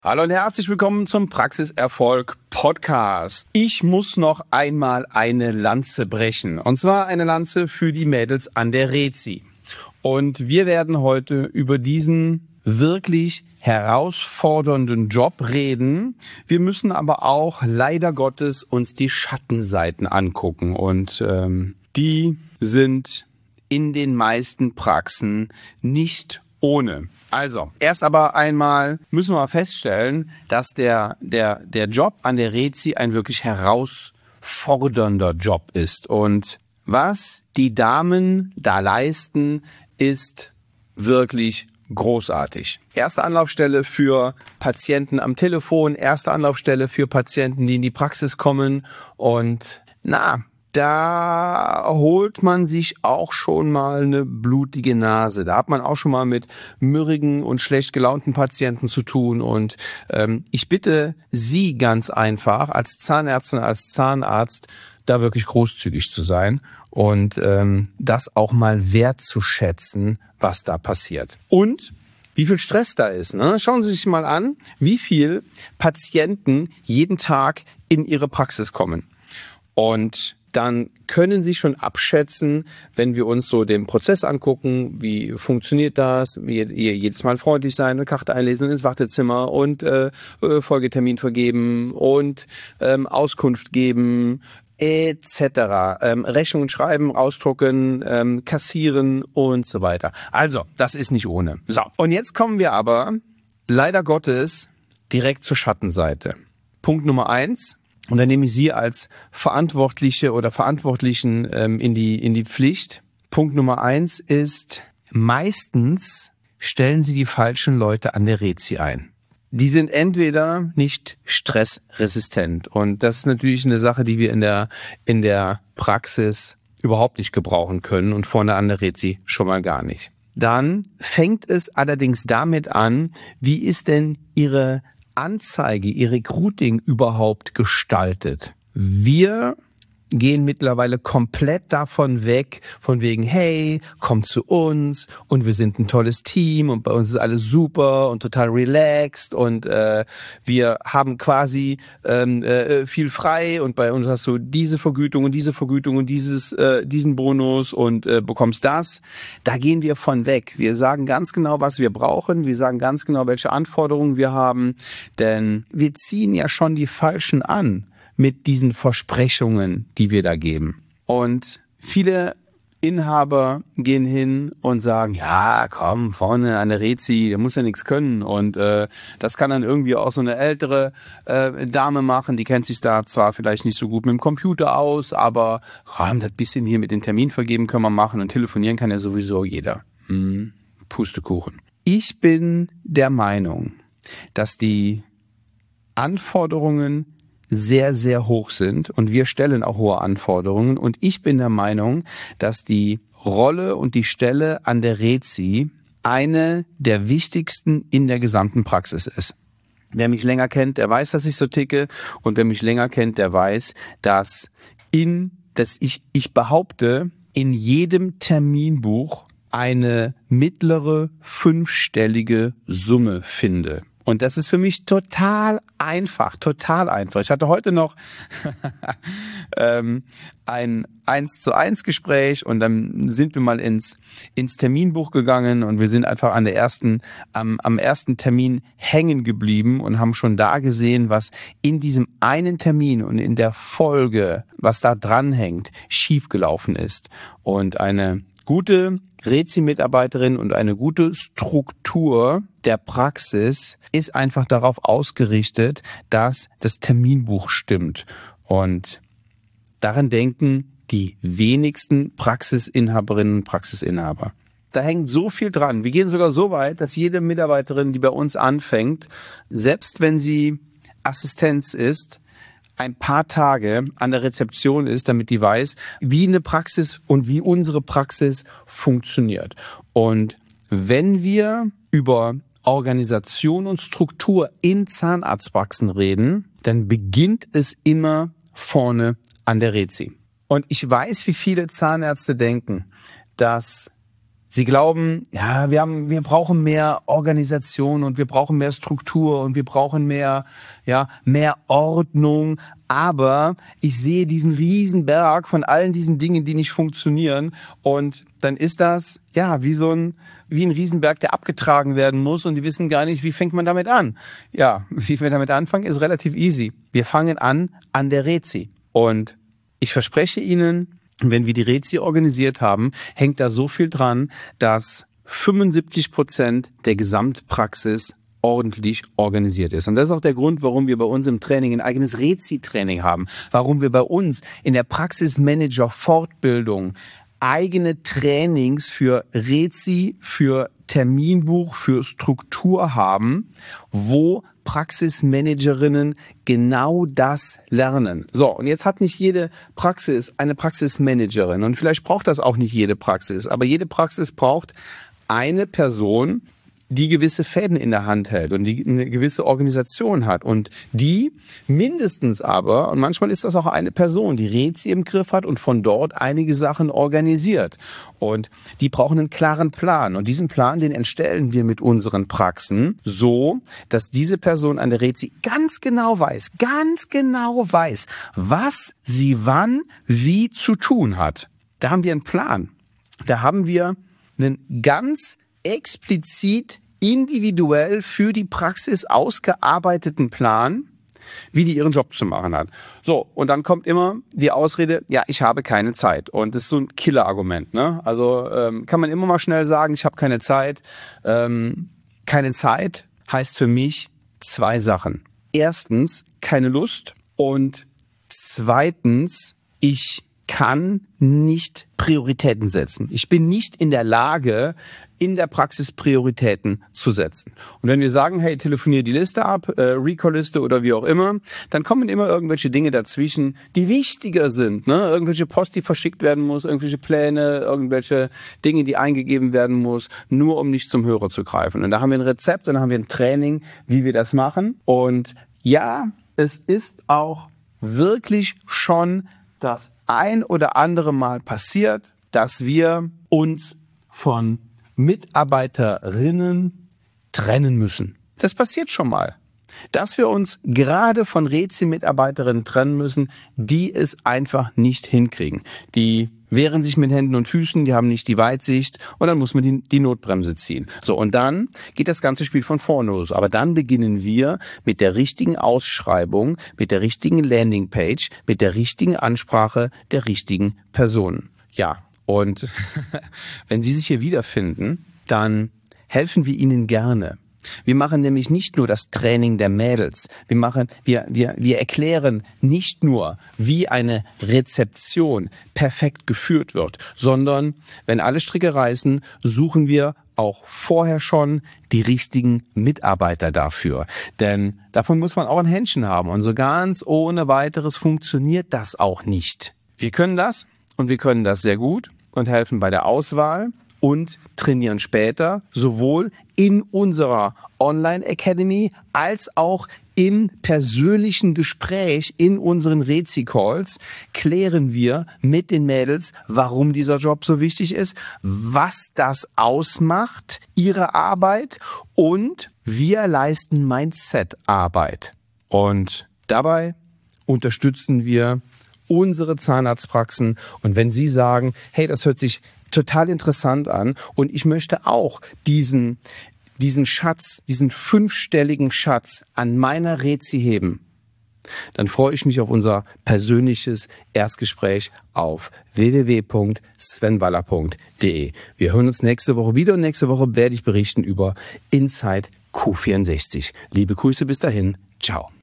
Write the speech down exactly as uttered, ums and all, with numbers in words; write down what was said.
Hallo und herzlich willkommen zum Praxiserfolg Podcast. Ich muss noch einmal eine Lanze brechen. Und zwar eine Lanze für die Mädels an der Rezi. Und wir werden heute über diesen wirklich herausfordernden Job reden. Wir müssen aber auch leider Gottes uns die Schattenseiten angucken. Und ähm, die sind in den meisten Praxen nicht ohne. Also, erst aber einmal müssen wir feststellen, dass der, der, der Job an der Rezi ein wirklich herausfordernder Job ist. Und was die Damen da leisten, ist wirklich großartig. Erste Anlaufstelle für Patienten am Telefon, erste Anlaufstelle für Patienten, die in die Praxis kommen. Und na, da holt man sich auch schon mal eine blutige Nase. Da hat man auch schon mal mit mürrigen und schlecht gelaunten Patienten zu tun. Und ähm, ich bitte Sie ganz einfach als Zahnärztin, als Zahnarzt, da wirklich großzügig zu sein und ähm, das auch mal wertzuschätzen, was da passiert. Und wie viel Stress da ist. Ne? Schauen Sie sich mal an, wie viel Patienten jeden Tag in Ihre Praxis kommen. Und dann können Sie schon abschätzen, wenn wir uns so den Prozess angucken, wie funktioniert das, wie jedes Mal freundlich sein, eine Karte einlesen ins Wartezimmer und äh, Folgetermin vergeben und ähm, Auskunft geben, et cetera. Ähm, Rechnungen schreiben, ausdrucken, ähm, kassieren und so weiter. Also, das ist nicht ohne. So, und jetzt kommen wir aber leider Gottes direkt zur Schattenseite. Punkt Nummer eins. Und dann nehme ich Sie als Verantwortliche oder Verantwortlichen ähm, in die in die Pflicht. Punkt Nummer eins ist, meistens stellen Sie die falschen Leute an der Rezi ein. Die sind entweder nicht stressresistent. Und das ist natürlich eine Sache, die wir in der in der Praxis überhaupt nicht gebrauchen können und vorne an der Rezi schon mal gar nicht. Dann fängt es allerdings damit an, wie ist denn Ihre Anzeige, Ihr Recruiting überhaupt gestaltet? Wir gehen mittlerweile komplett davon weg, von wegen, hey, komm zu uns und wir sind ein tolles Team und bei uns ist alles super und total relaxed und äh, wir haben quasi ähm, äh, viel frei und bei uns hast du diese Vergütung und diese Vergütung und dieses äh, diesen Bonus und äh, bekommst das. Da gehen wir von weg. Wir sagen ganz genau, was wir brauchen. Wir sagen ganz genau, welche Anforderungen wir haben, denn wir ziehen ja schon die Falschen an mit diesen Versprechungen, die wir da geben. Und viele Inhaber gehen hin und sagen, ja, komm, vorne an der Rezi, der muss ja nichts können. Und äh, das kann dann irgendwie auch so eine ältere äh, Dame machen, die kennt sich da zwar vielleicht nicht so gut mit dem Computer aus, aber oh, das bisschen hier mit den Termin vergeben können wir machen und telefonieren kann ja sowieso jeder. Hm, Pustekuchen. Ich bin der Meinung, dass die Anforderungen sehr, sehr hoch sind und wir stellen auch hohe Anforderungen und ich bin der Meinung, dass die Rolle und die Stelle an der Rezi eine der wichtigsten in der gesamten Praxis ist. Wer mich länger kennt, der weiß, dass ich so ticke und wer mich länger kennt, der weiß, dass in, dass ich, ich behaupte, in jedem Terminbuch eine mittlere fünfstellige Summe finde. Und das ist für mich total einfach, total einfach. Ich hatte heute noch ähm, ein eins zu eins Gespräch und dann sind wir mal ins ins Terminbuch gegangen und wir sind einfach an der ersten am am ersten Termin hängen geblieben und haben schon da gesehen, was in diesem einen Termin und in der Folge, was da dranhängt, schiefgelaufen ist. Und eine gute Rezi-Mitarbeiterin und eine gute Struktur der Praxis ist einfach darauf ausgerichtet, dass das Terminbuch stimmt. Und daran denken die wenigsten Praxisinhaberinnen und Praxisinhaber. Da hängt so viel dran. Wir gehen sogar so weit, dass jede Mitarbeiterin, die bei uns anfängt, selbst wenn sie Assistenz ist, ein paar Tage an der Rezeption ist, damit die weiß, wie eine Praxis und wie unsere Praxis funktioniert. Und wenn wir über Organisation und Struktur in Zahnarztpraxen reden, dann beginnt es immer vorne an der Rezi. Und ich weiß, wie viele Zahnärzte denken, dass Sie glauben, ja, wir haben, wir brauchen mehr Organisation und wir brauchen mehr Struktur und wir brauchen mehr, ja, mehr Ordnung. Aber ich sehe diesen riesen Berg von allen diesen Dingen, die nicht funktionieren. Und dann ist das, ja, wie so ein, wie ein Riesenberg, der abgetragen werden muss. Und die wissen gar nicht, wie fängt man damit an? Ja, wie wir damit anfangen, ist relativ easy. Wir fangen an, an der Rezi. Und ich verspreche Ihnen, wenn wir die Rezi organisiert haben, hängt da so viel dran, dass fünfundsiebzig Prozent der Gesamtpraxis ordentlich organisiert ist. Und das ist auch der Grund, warum wir bei uns im Training ein eigenes Rezi-Training haben, warum wir bei uns in der Praxismanager-Fortbildung eigene Trainings für Rezi, für Terminbuch, für Struktur haben, wo Praxismanagerinnen genau das lernen. So, und jetzt hat nicht jede Praxis eine Praxismanagerin und vielleicht braucht das auch nicht jede Praxis, aber jede Praxis braucht eine Person, die gewisse Fäden in der Hand hält und die eine gewisse Organisation hat und die mindestens aber, und manchmal ist das auch eine Person, die Rezi im Griff hat und von dort einige Sachen organisiert. Und die brauchen einen klaren Plan. Und diesen Plan, den entstellen wir mit unseren Praxen so, dass diese Person an der Rezi ganz genau weiß, ganz genau weiß, was sie wann, wie zu tun hat. Da haben wir einen Plan. Da haben wir einen ganz explizit individuell für die Praxis ausgearbeiteten Plan, wie die ihren Job zu machen hat. So, und dann kommt immer die Ausrede, ja, ich habe keine Zeit. Und das ist so ein Killer-Argument, ne? Also ähm, kann man immer mal schnell sagen, ich habe keine Zeit. Ähm, keine Zeit heißt für mich zwei Sachen. Erstens, keine Lust und zweitens, ich kann nicht Prioritäten setzen. Ich bin nicht in der Lage, in der Praxis Prioritäten zu setzen. Und wenn wir sagen, hey, telefonier die Liste ab, äh, Recall-Liste oder wie auch immer, dann kommen immer irgendwelche Dinge dazwischen, die wichtiger sind, ne? Irgendwelche Post, die verschickt werden muss, irgendwelche Pläne, irgendwelche Dinge, die eingegeben werden muss, nur um nicht zum Hörer zu greifen. Und da haben wir ein Rezept und da haben wir ein Training, wie wir das machen. Und ja, es ist auch wirklich schon das ein oder andere Mal passiert, dass wir uns von Mitarbeiterinnen trennen müssen. Das passiert schon mal. Dass wir uns gerade von Rezi-Mitarbeiterinnen trennen müssen, die es einfach nicht hinkriegen. Die wehren sich mit Händen und Füßen, die haben nicht die Weitsicht und dann muss man die, die Notbremse ziehen. So, und dann geht das ganze Spiel von vorne los. Aber dann beginnen wir mit der richtigen Ausschreibung, mit der richtigen Landingpage, mit der richtigen Ansprache der richtigen Personen. Ja, und wenn Sie sich hier wiederfinden, dann helfen wir Ihnen gerne. Wir machen nämlich nicht nur das Training der Mädels. Wir machen, wir, wir, wir erklären nicht nur, wie eine Rezeption perfekt geführt wird, sondern wenn alle Stricke reißen, suchen wir auch vorher schon die richtigen Mitarbeiter dafür. Denn davon muss man auch ein Händchen haben. Und so ganz ohne weiteres funktioniert das auch nicht. Wir können das und wir können das sehr gut und helfen bei der Auswahl und trainieren später sowohl in unserer Online Academy als auch im persönlichen Gespräch in unseren Rezi-Calls klären wir mit den Mädels, warum dieser Job so wichtig ist, was das ausmacht, ihre Arbeit, und wir leisten Mindset-Arbeit. Und dabei unterstützen wir unsere Zahnarztpraxen. Und wenn Sie sagen, hey, das hört sich total interessant an und ich möchte auch diesen, diesen Schatz, diesen fünfstelligen Schatz an meiner Rezi heben, dann freue ich mich auf unser persönliches Erstgespräch auf w w w punkt sven waller punkt de. Wir hören uns nächste Woche wieder und nächste Woche werde ich berichten über Inside Q vierundsechzig. Liebe Grüße bis dahin. Ciao.